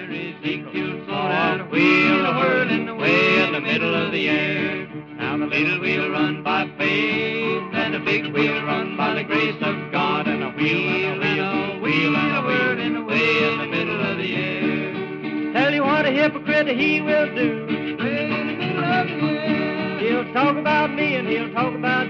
Missouri, Ezekiel saw that wheel a-whirling away in the middle of the air. Now the little wheel run by faith, and the big wheel run by the grace of God, and a wheel a-whirling away in the middle of the air. Tell you what a hypocrite he will do. He'll talk about me and he'll talk about